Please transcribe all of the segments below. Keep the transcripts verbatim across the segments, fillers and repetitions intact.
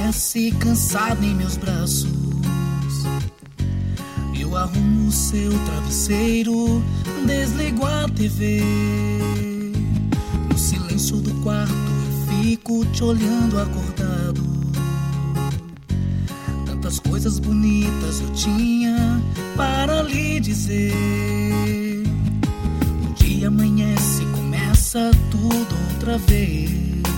amanhece cansado em meus braços. Eu arrumo o seu travesseiro, desligo a T V. No silêncio do quarto eu fico te olhando acordado. Tantas coisas bonitas eu tinha para lhe dizer. Um dia amanhece, começa tudo outra vez.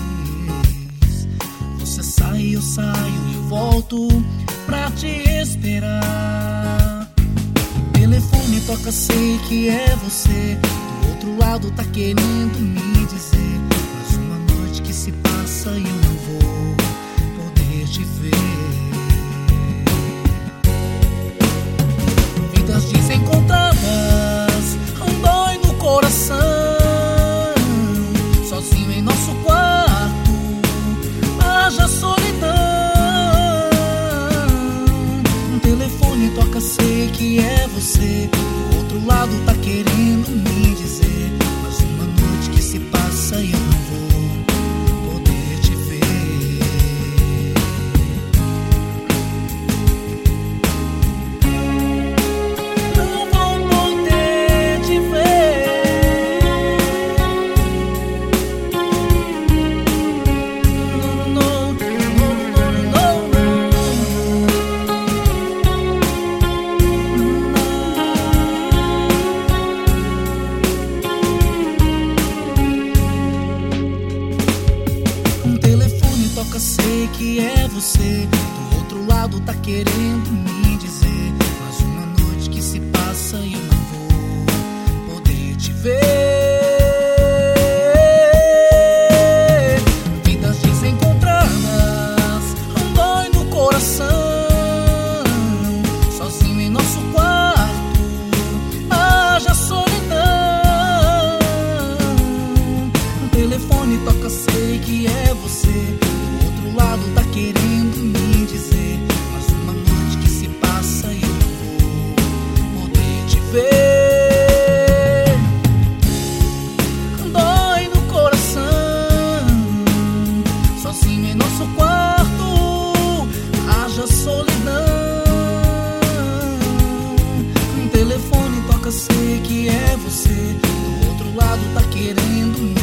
Você sai, eu saio e eu volto pra te esperar. O telefone toca, sei que é você. Do outro lado tá querendo me dizer, mas uma noite que se passa e eu não vou poder te ver. Vidas desencontradas, um dói no coração. Sozinho em nosso quarto, haja solidão. Um telefone toca, sei que é você. Do outro lado tá querendo me dizer, mas uma noite que se passa e eu não vou poder te ver. Não vou poder te ver. Não, não, não, não, não. Um telefone toca, sei que é você. Do outro lado tá querendo me dizer, mas uma noite que se passa e eu não vou poder te ver. Vidas desencontradas, um dói no coração. Sozinho em nosso quarto, haja solidão. Um telefone toca, sei que é você. Do outro lado tá querendo me dizer, mas uma noite que se passa e eu não vou poder te ver. Dói no coração, sozinho em nosso quarto, haja solidão. Um telefone toca, sei que é você. Do outro lado tá querendo me